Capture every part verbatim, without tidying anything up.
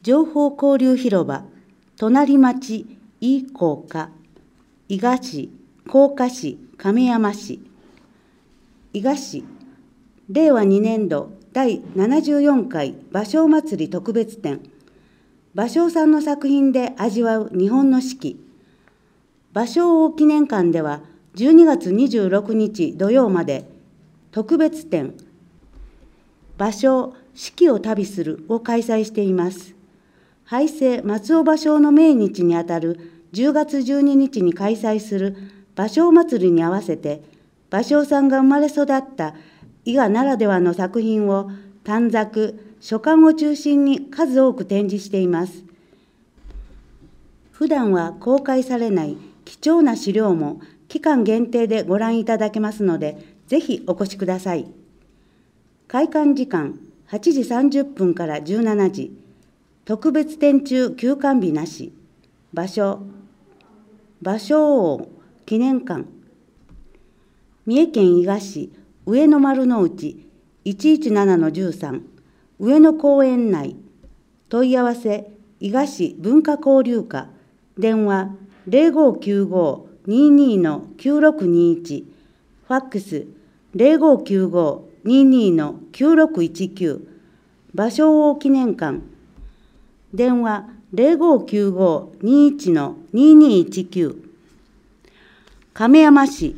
情報交流広場、隣町井高架、伊賀市、甲賀市、亀山市、伊賀市、れいわにねんどだいななじゅうよんかい芭蕉まつり特別展、芭蕉さんの作品で味わう日本の四季。芭蕉王記念館ではじゅうにがつにじゅうろくにち土曜まで特別展、芭蕉四季を旅するを開催しています。俳聖松尾芭蕉の命日にあたるじゅうがつじゅうににちに開催する芭蕉まつりに合わせて、芭蕉さんが生まれ育った伊賀ならではの作品を短冊、書簡を中心に数多く展示しています。普段は公開されない貴重な資料も期間限定でご覧いただけますので、ぜひお越しください。開館時間はちじさんじゅっぷんからじゅうしちじ、特別展中休館日なし、場所、芭蕉王記念館、三重県伊賀市上野丸の内 いちいちななのじゅうさん 上野公園内、問い合わせ伊賀市文化交流課、電話ゼロごきゅうご にーにーのきゅうろくにいち、ファックスゼロごきゅうご にーにーのきゅうろくいちきゅう、芭蕉王記念館、電話ゼロごきゅうご にーいちのにーにーいちきゅう。亀山市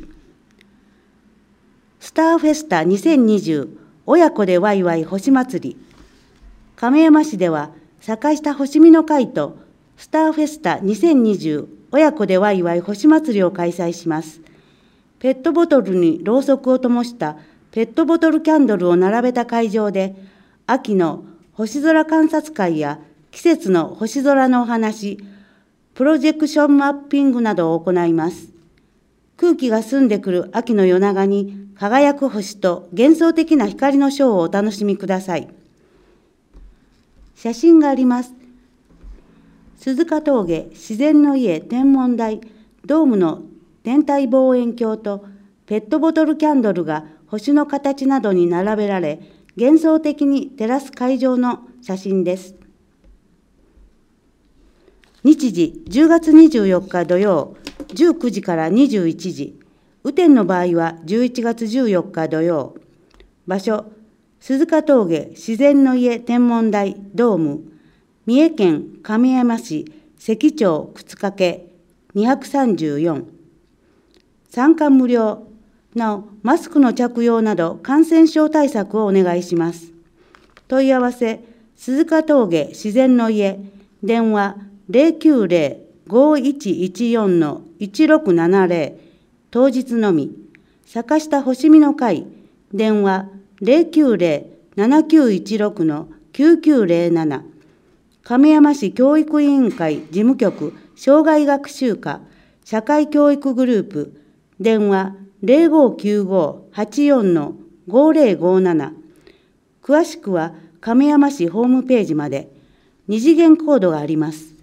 スターフェスタにせんにじゅう親子でワイワイ星祭り。亀山市では坂下星見の会とスターフェスタにせんにじゅう親子でワイワイ星祭りを開催します。ペットボトルにろうそくを灯したペットボトルキャンドルを並べた会場で、秋の星空観察会や季節の星空のお話、プロジェクションマッピングなどを行います。空気が澄んでくる秋の夜長に輝く星と幻想的な光のショーをお楽しみください。写真があります。鈴鹿峠自然の家天文台ドームの天体望遠鏡とペットボトルキャンドルが星の形などに並べられ、幻想的に照らす会場の写真です。日時じゅうがつにじゅうよっか土曜じゅうくじからにじゅういちじ、雨天の場合はじゅういちがつじゅうよっか土曜、場所鈴鹿峠自然の家天文台ドーム、三重県亀山市関町靴掛にひゃくさんじゅうよん、参加無料、なおマスクの着用など感染症対策をお願いします。問い合わせ鈴鹿峠自然の家、電話ゼロきゅうゼロ ごいちいちよんのいちろくななゼロ、当日のみ、坂下星見の会、電話ゼロきゅうゼロ ななきゅういちろくのきゅうきゅうゼロなな、亀山市教育委員会事務局障害学習課社会教育グループ、電話ゼロごきゅうご はちよんのごゼロごなな、詳しくは亀山市ホームページまで。二次元コードがあります。